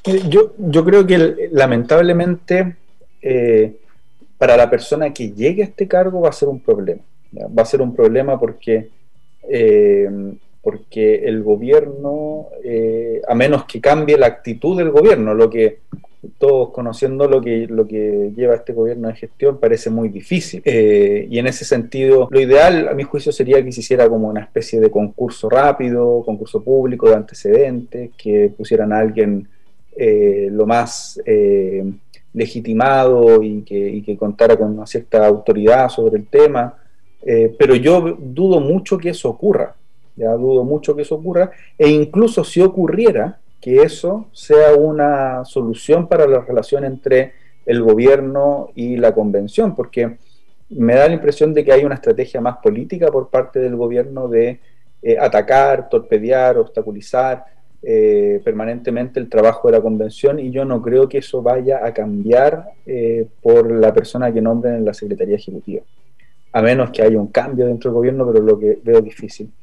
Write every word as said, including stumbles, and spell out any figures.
Yo, yo creo que lamentablemente eh, para la persona que llegue a este cargo va a ser un problema. ¿Ya? Va a ser un problema porque, eh, porque el gobierno, eh, a menos que cambie la actitud del gobierno, lo que todos conociendo lo que, lo que lleva este gobierno de gestión parece muy difícil. Eh, y en ese sentido, lo ideal, a mi juicio, sería que se hiciera como una especie de concurso rápido, concurso público de antecedentes, que pusieran a alguien eh, lo más eh, legitimado y que, y que contara con una cierta autoridad sobre el tema. Eh, pero yo dudo mucho que eso ocurra, ya dudo mucho que eso ocurra, e incluso si ocurriera, que eso sea una solución para la relación entre el gobierno y la convención, porque me da la impresión de que hay una estrategia más política por parte del gobierno de eh, atacar, torpedear, obstaculizar eh, permanentemente el trabajo de la convención, y yo no creo que eso vaya a cambiar eh, por la persona que nombren en la Secretaría Ejecutiva, a menos que haya un cambio dentro del gobierno, pero lo que veo difícil.